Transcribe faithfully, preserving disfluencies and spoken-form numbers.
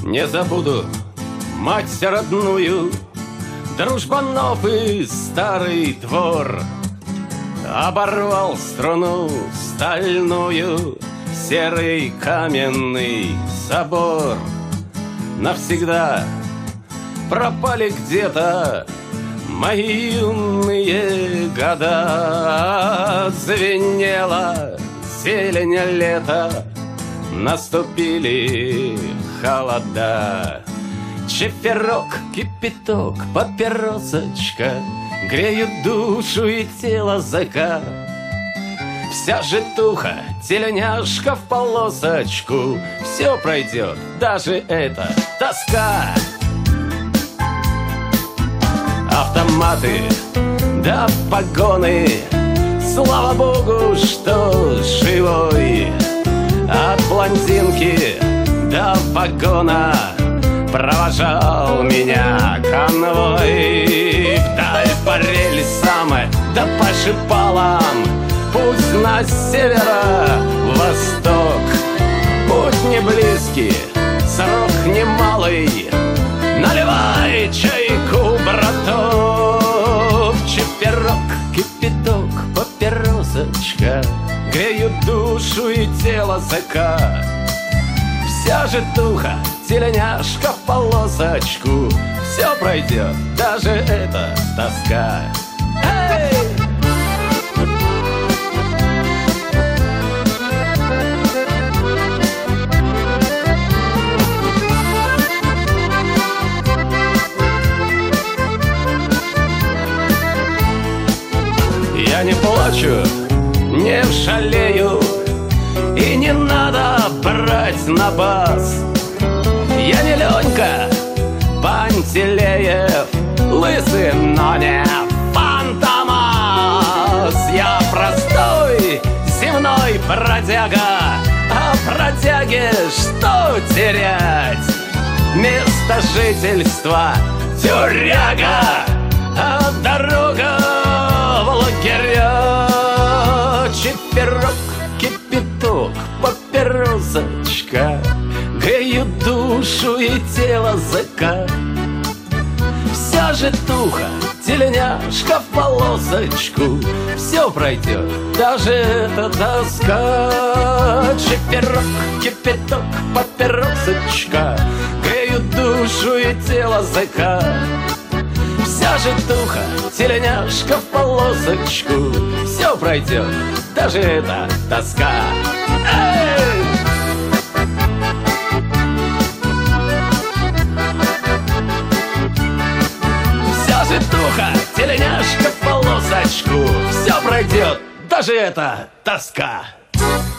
Не забуду мать родную, дружбанов и старый двор. Оборвал струну стальную, серый каменный собор. Навсегда пропали где-то мои юные года. Звенела зелень лета, наступили холода. Чиферок, кипяток, папиросочка греют душу и тело зэка. Вся житуха, теленяшка в полосочку, все пройдет, даже эта тоска. Автоматы да погоны, слава богу, что живой. От блондинки до вагона провожал меня конвой. Вдаль по рельсам да по шпалам, путь на северо-восток. Путь не близкий, срок немалый, наливай чайку, браток. Чиферок, кипяток, папиросочка греют душу и тело зэка. Вся житуха, теленяшка в полосочку, все пройдет, даже эта тоска. Эй! Я не плачу, не шалею, и не надо брать на бас. Я не Ленька Пантелеев, лысый, но не Фантомас. Я простой земной бродяга, а бродяге что терять? Место жительства тюряга, а дорога в лагеря. Чиферок, кипяток, папиросочка греют душу и тело зэка. Вся житуха, теленяшка в полосочку, все пройдет, даже эта тоска. Чиферок, кипяток, папиросочка греют душу и тело зэка. Вся житуха, теленяшка в полосочку, все пройдет, даже эта тоска. Эй! Вся житуха, теленяшка в полосочку, все пройдет, даже эта тоска.